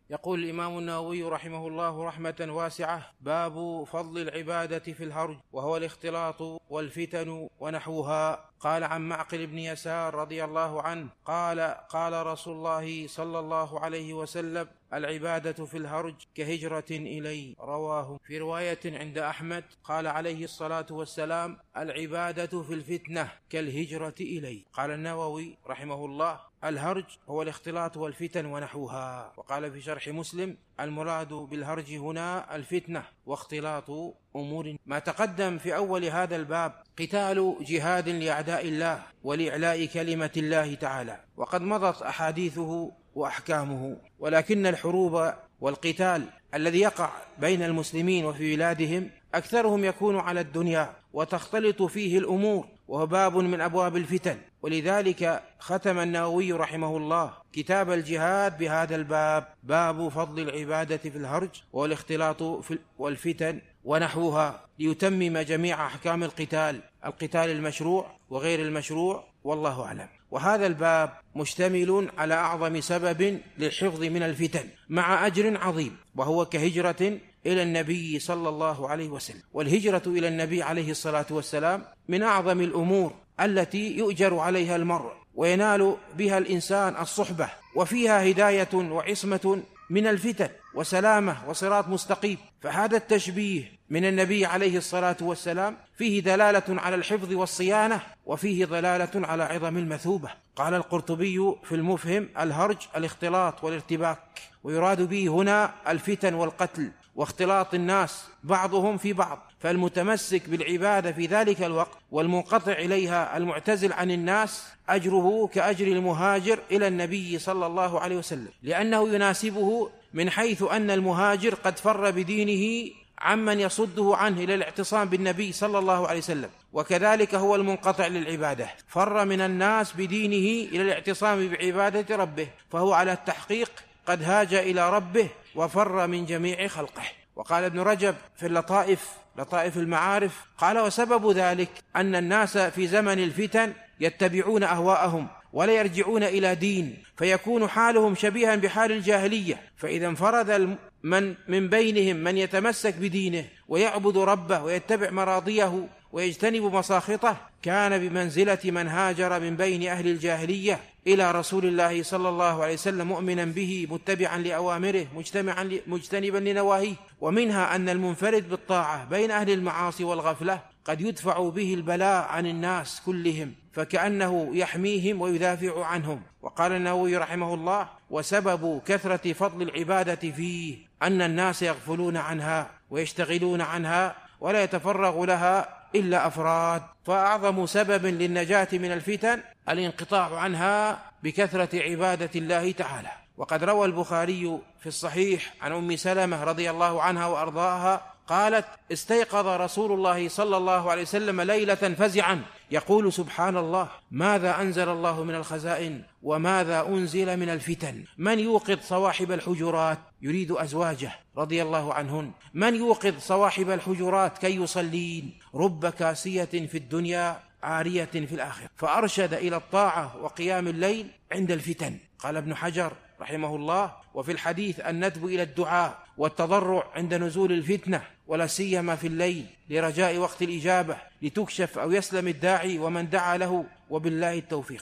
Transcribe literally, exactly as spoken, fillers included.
يقول الإمام النووي رحمه الله رحمة واسعة: باب فضل العبادة في الهرج، وهو الاختلاط والفتن ونحوها. قال عن معقل بن يسار رضي الله عنه قال: قال رسول الله صلى الله عليه وسلم: العبادة في الهرج كهجرة إلي. رواه. في رواية عند أحمد قال عليه الصلاة والسلام: العبادة في الفتنة كالهجرة إلي. قال النووي رحمه الله: الهرج هو الاختلاط والفتن ونحوها. وقال في شرح مسلم: المراد بالهرج هنا الفتنة واختلاط أمور. ما تقدم في أول هذا الباب قتال جهاد لأعداء الله ولإعلاء كلمة الله تعالى، وقد مضت أحاديثه وأحكامه، ولكن الحروب والقتال الذي يقع بين المسلمين وفي بلادهم أكثرهم يكون على الدنيا وتختلط فيه الأمور، وهو باب من أبواب الفتن. ولذلك ختم النووي رحمه الله كتاب الجهاد بهذا الباب: باب فضل العبادة في الهرج والاختلاط والفتن ونحوها، ليتمم جميع أحكام القتال، القتال المشروع وغير المشروع، والله أعلم. وهذا الباب مشتمل على أعظم سبب للحفظ من الفتن مع أجر عظيم، وهو كهجرة إلى النبي صلى الله عليه وسلم. والهجرة إلى النبي عليه الصلاة والسلام من أعظم الأمور التي يؤجر عليها المرء وينال بها الإنسان الصحبة، وفيها هداية وعصمة من الفتن وسلامة وصراط مستقيم. فهذا التشبيه من النبي عليه الصلاة والسلام فيه دلالة على الحفظ والصيانة، وفيه دلالة على عظم المثوبة. قال القرطبي في المفهم: الهرج الاختلاط والارتباك، ويراد به هنا الفتن والقتل واختلاط الناس بعضهم في بعض، فالمتمسك بالعبادة في ذلك الوقت والمنقطع إليها المعتزل عن الناس أجره كأجر المهاجر إلى النبي صلى الله عليه وسلم، لأنه يناسبه من حيث أن المهاجر قد فر بدينه عمن يصده عنه إلى الاعتصام بالنبي صلى الله عليه وسلم، وكذلك هو المنقطع للعبادة فر من الناس بدينه إلى الاعتصام بعبادة ربه، فهو على التحقيق قد هاج إلى ربه وفر من جميع خلقه. وقال ابن رجب في اللطائف لطائف المعارف قال: وسبب ذلك أن الناس في زمن الفتن يتبعون أهواءهم ولا يرجعون إلى دين، فيكون حالهم شبيها بحال الجاهلية. فإذا انفرد من من بينهم من يتمسك بدينه ويعبد ربه ويتبع مراضيه ويجتنب مساخطه، كان بمنزلة من هاجر من بين أهل الجاهلية إلى رسول الله صلى الله عليه وسلم مؤمنا به متبعا لأوامره مجتنبا لنواهيه. ومنها أن المنفرد بالطاعة بين أهل المعاصي والغفلة قد يدفع به البلاء عن الناس كلهم، فكأنه يحميهم ويدافع عنهم. وقال النووي رحمه الله: وسبب كثرة فضل العبادة فيه أن الناس يغفلون عنها ويشتغلون عنها ولا يتفرغ لها إلا أفراد، فأعظم سبب للنجاة من الفتن الانقطاع عنها بكثرة عبادة الله تعالى. وقد روى البخاري في الصحيح عن أم سلمة رضي الله عنها وأرضاها قالت: استيقظ رسول الله صلى الله عليه وسلم ليلة فزعا يقول: سبحان الله، ماذا أنزل الله من الخزائن وماذا أنزل من الفتن؟ من يوقظ صواحب الحجرات؟ يريد أزواجه رضي الله عنهن. من يوقظ صواحب الحجرات كي يصلين؟ رب كاسية في الدنيا عارية في الآخرة. فأرشد إلى الطاعة وقيام الليل عند الفتن. قال ابن حجر رحمه الله: وفي الحديث الندب إلى الدعاء والتضرع عند نزول الفتنة، ولا سيما في الليل لرجاء وقت الإجابة لتكشف أو يسلم الداعي ومن دعا له، وبالله التوفيق.